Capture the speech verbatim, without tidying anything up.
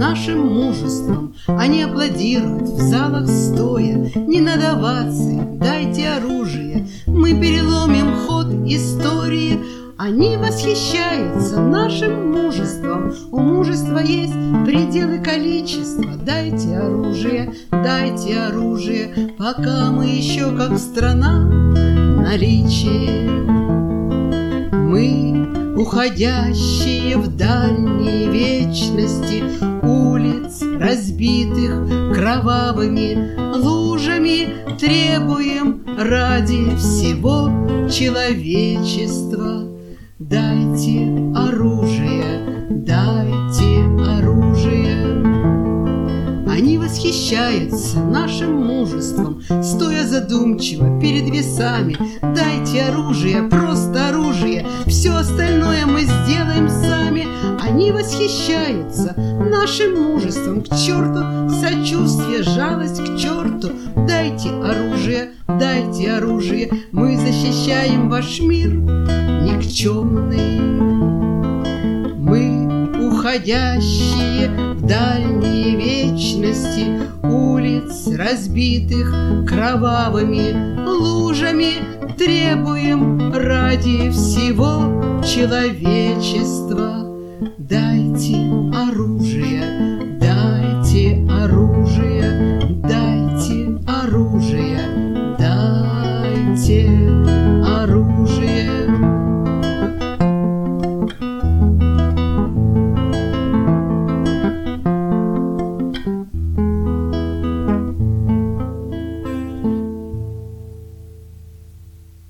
нашим мужеством. Они аплодируют в залах стоя. Не надо оваций, дайте оружие, мы переломим ход истории. Они восхищаются нашим мужеством. У мужества есть пределы количества. Дайте оружие, дайте оружие, пока мы еще как страна наличие. Мы, уходящие в дальние вечности улиц, разбитых кровавыми лужами, требуем ради всего человечества. Дайте оружие, дайте оружие. Они восхищаются нашим мужеством, стоя задумчиво перед весами. Дайте оружие, просто оружие, все остальное мы сделаем сами. Они восхищаются нашим мужеством, к черту сочувствие, жалость к черту. Дайте оружие, дайте оружие, мы защищаем ваш мир никчемный. Мы, уходящие в дальние вечности улиц, разбитых кровавыми лужами, требуем ради всего человечества